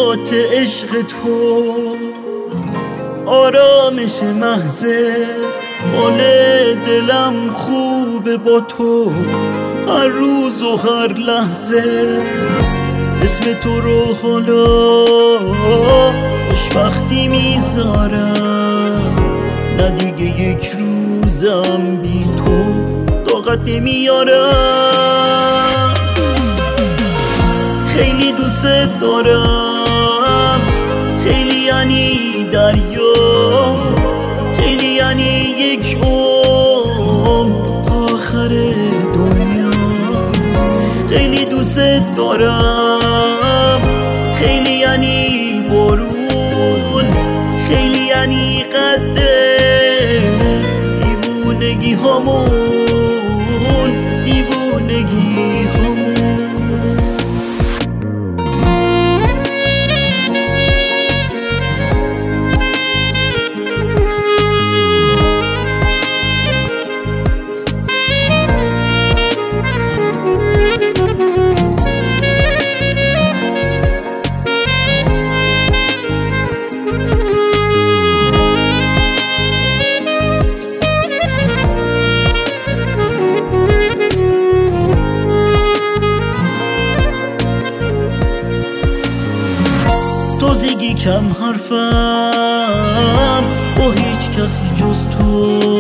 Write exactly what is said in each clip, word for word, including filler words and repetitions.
حیات عشق تو، آرامش محضه، حال دلم خوبه با تو هر روز و هر لحظه. اسم تو رو حالا خوشبختی میذارم، نه دیگه یک روزم بی تو طاقت نمیارم. خیلی دوست دارم، خیلی یعنی دریا، خیلی یعنی یک عمر تا آخر دنیا. خیلی دوست دارم، خیلی یعنی بارون، خیلی یعنی قد دیوونگی هامون، دیوونگی هامون. تازگی کم حرفم با هیچ کسی جز تو،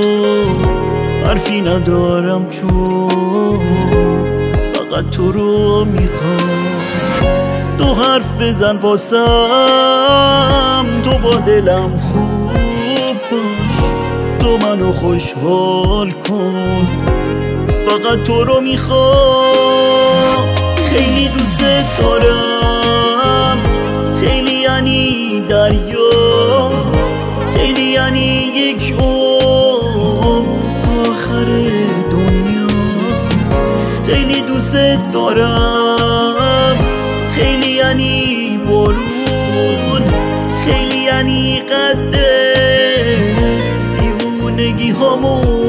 حرفی ندارم چون فقط تو رو میخوام. تو حرف بزن واسم، تو با دلم خوب باش، تو منو خوشحال کن، فقط تو رو میخوام. خیلی دوست دارم، خیلی یعنی دریا، خیلی یعنی یک عمر تا آخر دنیا. خیلی دوست دارم، خیلی یعنی بارون، خیلی یعنی قد دیوونگی هامون.